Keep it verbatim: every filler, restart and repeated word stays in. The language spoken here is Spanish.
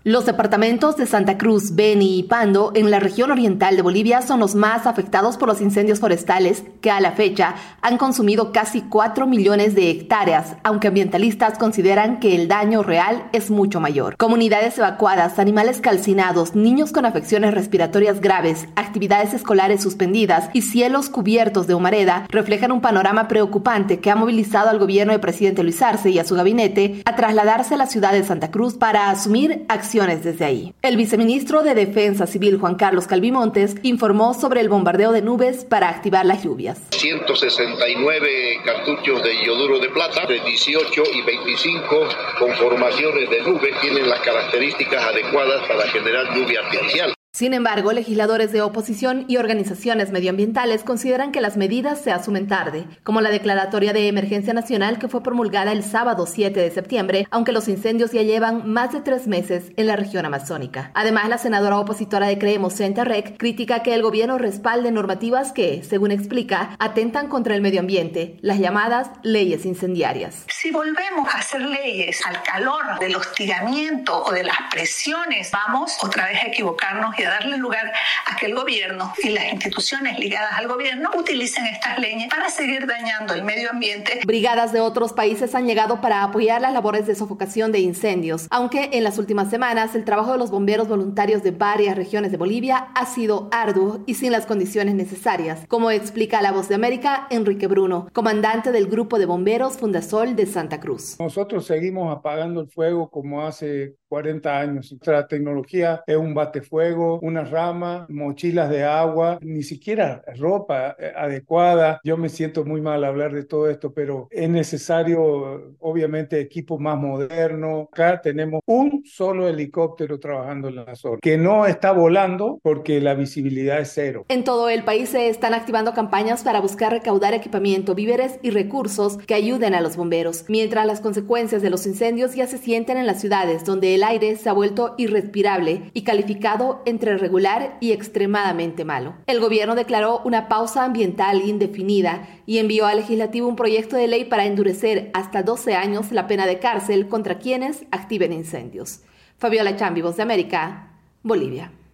Los departamentos de Santa Cruz, Beni y Pando, en la región oriental de Bolivia, son los más afectados por los incendios forestales que a la fecha han consumido casi cuatro millones de hectáreas, aunque ambientalistas consideran que el daño real es mucho mayor. Comunidades evacuadas, animales calcinados, niños con afecciones respiratorias graves, actividades escolares suspendidas y cielos cubiertos de humareda reflejan un panorama preocupante que ha movilizado al gobierno del presidente Luis Arce y a su gabinete a trasladarse a la ciudad de Santa Cruz para asumir acciones desde ahí. El viceministro de Defensa Civil, Juan Carlos Calvimontes, informó sobre el bombardeo de nubes para activar las lluvias. ciento sesenta y nueve cartuchos de yoduro de plata, de dieciocho y veinticinco conformaciones de nubes tienen las características adecuadas para generar lluvia artificial. Sin embargo, legisladores de oposición y organizaciones medioambientales consideran que las medidas se asumen tarde, como la declaratoria de emergencia nacional que fue promulgada el sábado siete de septiembre, aunque los incendios ya llevan más de tres meses en la región amazónica. Además, la senadora opositora de Creemos, Senta Rec, critica que el gobierno respalde normativas que, según explica, atentan contra el medio ambiente, las llamadas leyes incendiarias. Si volvemos a hacer leyes al calor del hostigamiento o de las presiones, vamos otra vez a equivocarnos y a darle lugar a que el gobierno y las instituciones ligadas al gobierno utilicen estas leyes para seguir dañando el medio ambiente. Brigadas de otros países han llegado para apoyar las labores de sofocación de incendios, aunque en las últimas semanas el trabajo de los bomberos voluntarios de varias regiones de Bolivia ha sido arduo y sin las condiciones necesarias, como explica La Voz de América Enrique Bruno, comandante del Grupo de Bomberos Fundasol de Santa Cruz. Nosotros seguimos apagando el fuego como hace cuarenta años. Nuestra tecnología es un batefuego, una rama, mochilas de agua, ni siquiera ropa adecuada. Yo me siento muy mal hablar de todo esto, pero es necesario, obviamente, equipo más moderno. Acá tenemos un solo helicóptero trabajando en la zona, que no está volando porque la visibilidad es cero. En todo el país se están activando campañas para buscar recaudar equipamiento, víveres y recursos que ayuden a los bomberos, mientras las consecuencias de los incendios ya se sienten en las ciudades, donde el aire se ha vuelto irrespirable y calificado entre regular y extremadamente malo. El gobierno declaró una pausa ambiental indefinida y envió al legislativo un proyecto de ley para endurecer hasta doce años la pena de cárcel contra quienes activen incendios. Fabiola Chambi, Voz de América, Bolivia.